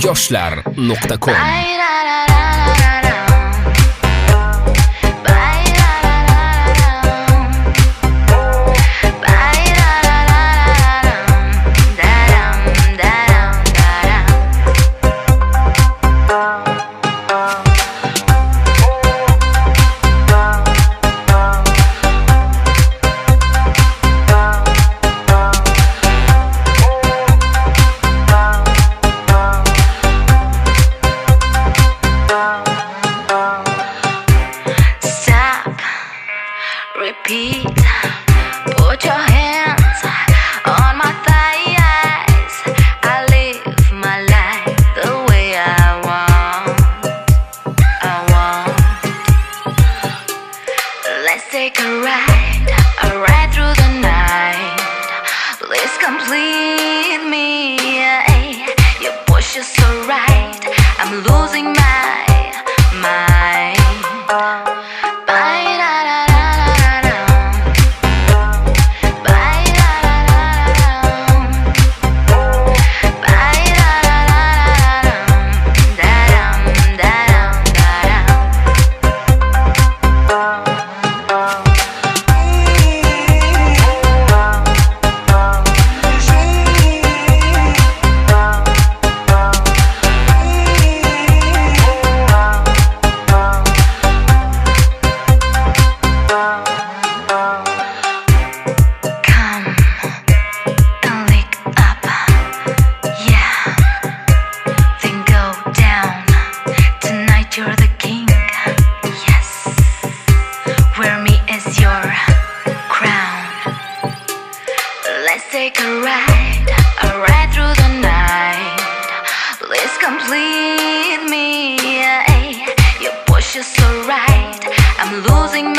yoshlar.com. Repeat, put your hands on my thighs. I live my life the way I want. Let's take a ride through the night. Please complete me. You push it so right, I'm losing my mind. You're the king, yes. Wear me as your crown. Let's take a ride through the night. Please complete me. You push it so right, I'm losing my